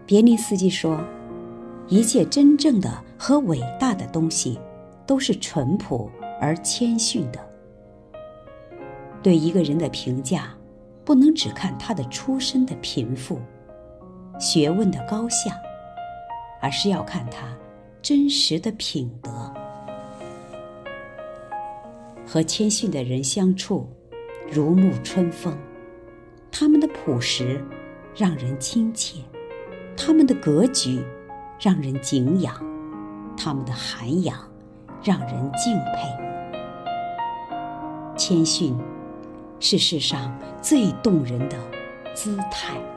别林斯基说，一切真正的和伟大的东西都是淳朴而谦逊的。对一个人的评价，不能只看他的出身的贫富、学问的高下，而是要看他真实的品德。和谦逊的人相处，如沐春风，他们的朴实让人亲切，他们的格局让人敬仰，他们的涵养让人敬佩。谦逊是世上最动人的姿态。